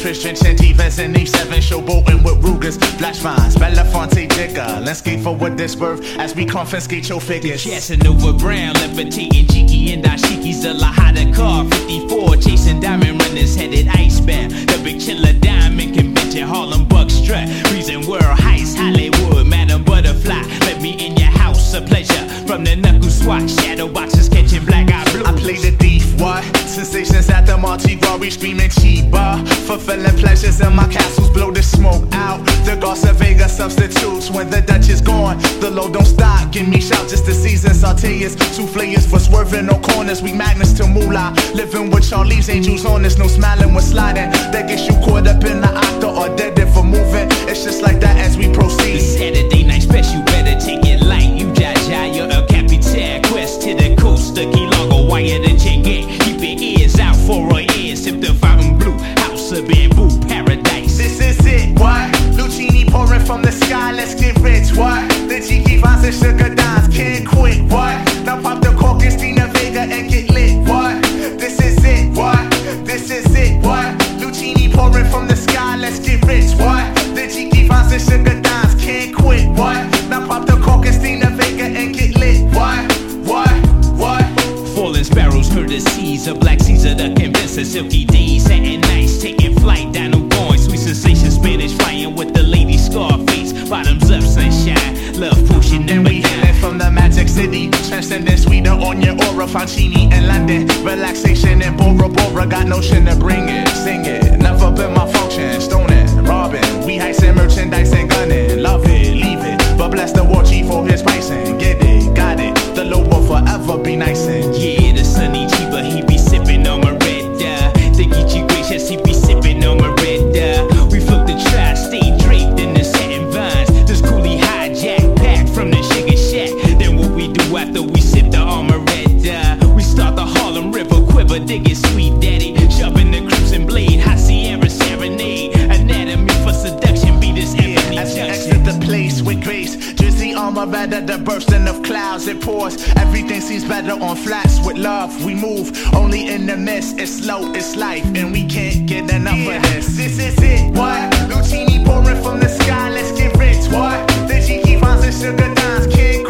Trish drenching divas in E7, showboating with Rugers, Flash Vines, Belafonte Digger. Let's skate for what this worth as we confiscate your figures. Casanova Brown, levitating Jiki and Dashiki's the La Hada car 54, chasing diamond runners headed icebound. The big chiller diamond convention, Harlem Buck strut, reason world heights, Hollywood, Madam Butterfly. Let me in your house, a pleasure. From the knuckle swatch, shadow boxes catching black eye blue. I play the thief, what? Sensations at the Mardi Gras, we screaming Chiba. Fulfilling pleasures in my castles, blow the smoke out. The Garza Vega substitutes when the Dutch is gone. The low don't stop, give me shout just the season. Sauteers, souffleurs for swerving no corners. We magnets to moolah. Living with Charlie's angels on us, no smiling with sliding. That gets you caught up in the octa or dead if for moving. It's just like that as we proceed. The Saturday night special, better take it light. You Jaja, you're El Capitan. Quest to the coast, the Key Largo, wire the Chengue. Keep your ears out for our ears. Sip the fountain blue, house of bamboo, paradise. This is it, what? Lucini pouring from the sky, let's get rich, what? The cheeky vines and sugar dimes, can't quit, what? Now pop the cork, Christina Vega and get lit, what? This is it, what? This is it, what? Lucini pouring from the sky, let's get rich, what? The cheeky vines and sugar dimes, can't quit, what? Now pop the cork, Christina Vega and get lit, what? Falling sparrows heard the seas of Black Caesar, the convincer, silky days, satin nights, taking flight, down going, sweet sensation, Spanish flying with the lady Scarface, bottoms up, sunshine, love potion, and we healing from the magic city, transcending sweeter on your aura, Fancini in London, relaxation in Bora Bora, got notion to bring it, sing it, never been my function, stoning, robbing, we heisting merchandise and gunning, love it, leave it, but bless the war chief for his pricing, get it, got it, the low will forever be nice and yeah, the sunny cheaper, he be sipping on my red the Geechee gracious, he be sipping on my red we float the tri-state draped in the satin vines. This coolie hijack back from the sugar shack. Then what we do after we sip the armor red we start the Harlem River quiver, dig it sweet daddy, shoving the crimson blade, hot Sierra serenade, anatomy for seduction, be this ebony as we junction. exit the place with grace, Jersey armor rather the bursting of clouds, it pours, everything seems better on flats with love, we move, only in the mist, it's slow, it's life, and we can't get enough of this. This is it, what? Lucini pouring from the sky, let's get rich, what? The cheeky vines and sugar dimes, can't